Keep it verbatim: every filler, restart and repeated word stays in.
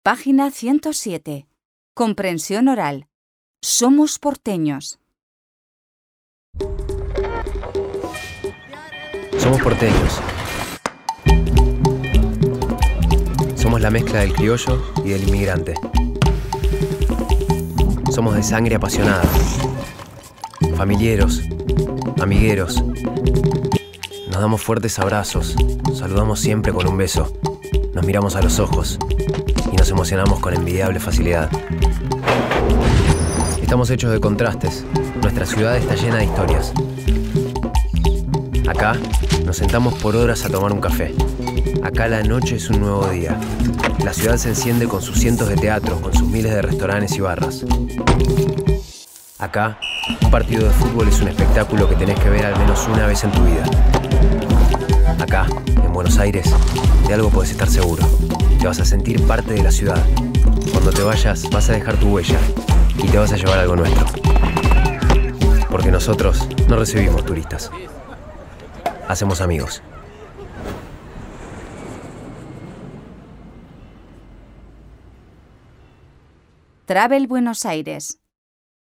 Página ciento siete. Comprensión oral. Somos porteños. Somos porteños. Somos la mezcla del criollo y del inmigrante. Somos de sangre apasionada. Familieros, amigueros. Nos damos fuertes abrazos, saludamos siempre con un beso, nos miramos a los ojos y nos emocionamos con envidiable facilidad. Estamos hechos de contrastes, nuestra ciudad está llena de historias. Acá nos sentamos por horas a tomar un café. Acá la noche es un nuevo día. La ciudad se enciende con sus cientos de teatros, con sus miles de restaurantes y barras. Acá, un partido de fútbol es un espectáculo que tenés que ver al menos una vez en tu vida. Acá, en Buenos Aires, de algo podés estar seguro. Te vas a sentir parte de la ciudad. Cuando te vayas, vas a dejar tu huella y te vas a llevar algo nuestro. Porque nosotros no recibimos turistas. Hacemos amigos. Travel Buenos Aires.